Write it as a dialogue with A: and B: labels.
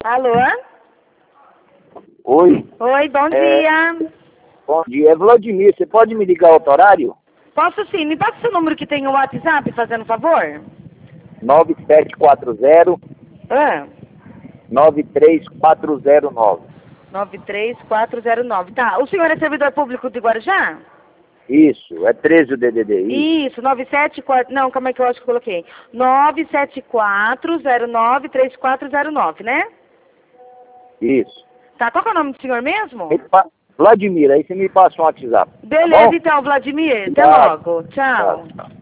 A: Alô?
B: Oi.
A: Oi, bom dia.
B: Bom dia. É Vladimir, você pode me ligar outro horário?
A: Posso sim. Me passa seu número que tem o WhatsApp, fazendo favor?
B: 9740
A: Ah,
B: 93409.
A: 93409. Tá. O senhor é servidor público de Guarujá?
B: Isso, é 13 o DDD.
A: Isso, 974... Não, como é que eu acho que eu coloquei? 974093409, né?
B: Isso.
A: Tá, qual que é o nome do senhor mesmo?
B: Vladimir, aí você me passa um WhatsApp. Tá
A: Beleza,
B: bom?
A: então, Vladimir. Até
B: Obrigado.
A: logo. Tchau.
B: Tchau.